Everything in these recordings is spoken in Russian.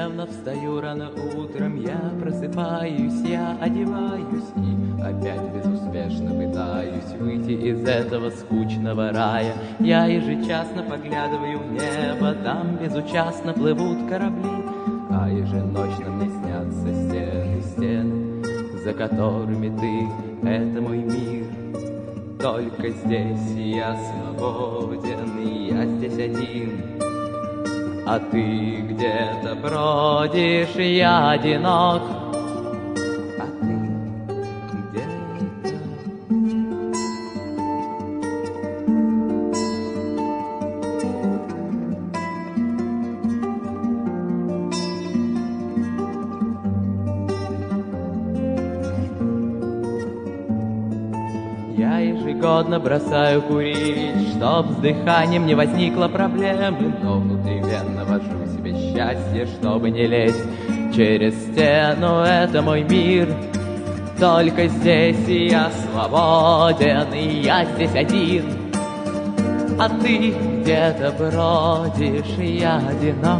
Ежедневно встаю рано утром, я просыпаюсь, я одеваюсь и опять безуспешно пытаюсь выйти из этого скучного рая. Я ежечасно поглядываю в небо, там безучастно плывут корабли, а еженочно мне снятся стены, стены, за которыми ты — это мой мир. Только здесь я свободен, и я здесь один. А ты где-то бродишь, я одинок. А ты где-то... Я ежегодно бросаю курить, чтоб с дыханием не возникло проблемы, но внутривенно вожу себе счастье, чтобы не лезть через стену. Это мой мир, только здесь я свободен, и я здесь один. А ты где-то бродишь, и я одинок.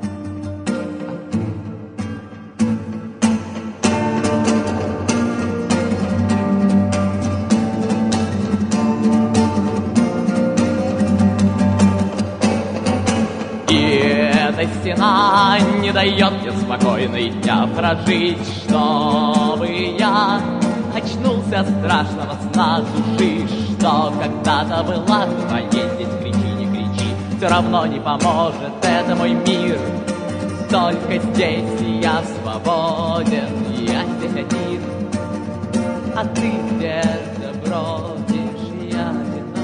Стена не дает мне спокойно дня прожить, чтобы я очнулся от страшного сна души, что когда-то была твоей. Здесь кричи, не кричи, все равно не поможет, это мой мир. Только здесь я свободен, я здесь один. А ты где-то бродишь, я одинок.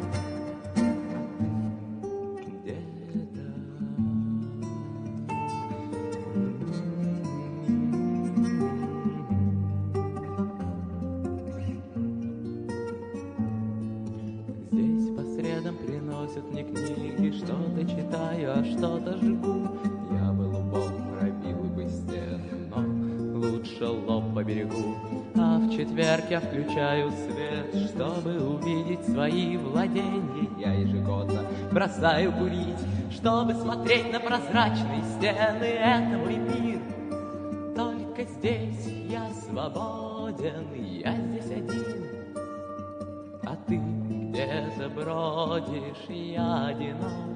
Здесь по средам приносят мне книги, что-то читаю, а что-то жгу. Я бы лбом пробил бы стену, но лучше лоб по берегу. А в четверг я включаю свет, чтобы увидеть свои владения. Я ежегодно бросаю курить, чтобы смотреть на прозрачные стены. Это мой мир, только здесь я свободен, я здесь один. А ты где-то бродишь, я одинок.